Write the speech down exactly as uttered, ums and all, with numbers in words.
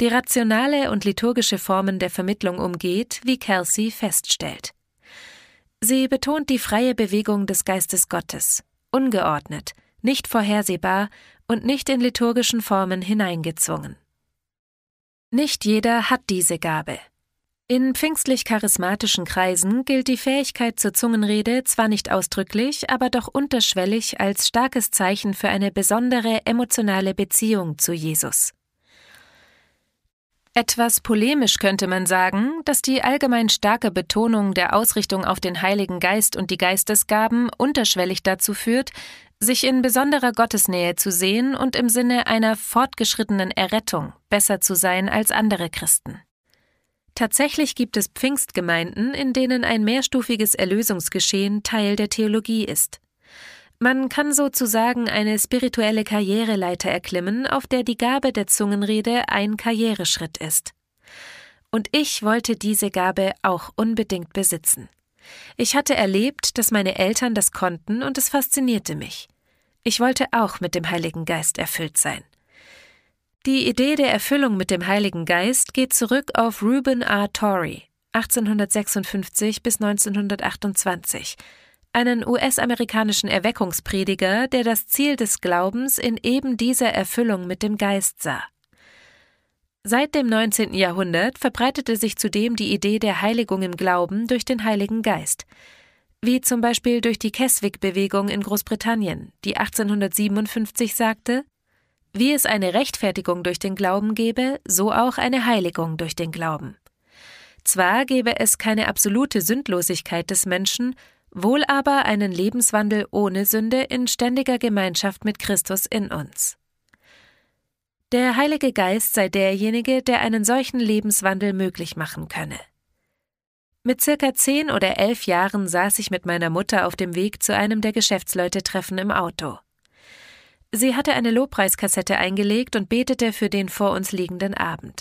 die rationale und liturgische Formen der Vermittlung umgeht, wie Kelsey feststellt. Sie betont die freie Bewegung des Geistes Gottes, ungeordnet, nicht vorhersehbar und nicht in liturgischen Formen hineingezwungen. Nicht jeder hat diese Gabe. In pfingstlich-charismatischen Kreisen gilt die Fähigkeit zur Zungenrede zwar nicht ausdrücklich, aber doch unterschwellig als starkes Zeichen für eine besondere emotionale Beziehung zu Jesus. Etwas polemisch könnte man sagen, dass die allgemein starke Betonung der Ausrichtung auf den Heiligen Geist und die Geistesgaben unterschwellig dazu führt, sich in besonderer Gottesnähe zu sehen und im Sinne einer fortgeschrittenen Errettung besser zu sein als andere Christen. Tatsächlich gibt es Pfingstgemeinden, in denen ein mehrstufiges Erlösungsgeschehen Teil der Theologie ist. Man kann sozusagen eine spirituelle Karriereleiter erklimmen, auf der die Gabe der Zungenrede ein Karriereschritt ist. Und ich wollte diese Gabe auch unbedingt besitzen. Ich hatte erlebt, dass meine Eltern das konnten, und es faszinierte mich. Ich wollte auch mit dem Heiligen Geist erfüllt sein. Die Idee der Erfüllung mit dem Heiligen Geist geht zurück auf Reuben R. Torrey, achtzehnhundertsechsundfünfzig bis neunzehnhundertachtundzwanzig, einen U S-amerikanischen Erweckungsprediger, der das Ziel des Glaubens in eben dieser Erfüllung mit dem Geist sah. Seit dem neunzehnten Jahrhundert verbreitete sich zudem die Idee der Heiligung im Glauben durch den Heiligen Geist, wie zum Beispiel durch die Keswick-Bewegung in Großbritannien, die achtzehnhundertsiebenundfünfzig sagte: Wie es eine Rechtfertigung durch den Glauben gäbe, so auch eine Heiligung durch den Glauben. Zwar gäbe es keine absolute Sündlosigkeit des Menschen, wohl aber einen Lebenswandel ohne Sünde in ständiger Gemeinschaft mit Christus in uns. Der Heilige Geist sei derjenige, der einen solchen Lebenswandel möglich machen könne. Mit circa zehn oder elf Jahren saß ich mit meiner Mutter auf dem Weg zu einem der Geschäftsleute-Treffen im Auto. Sie hatte eine Lobpreiskassette eingelegt und betete für den vor uns liegenden Abend.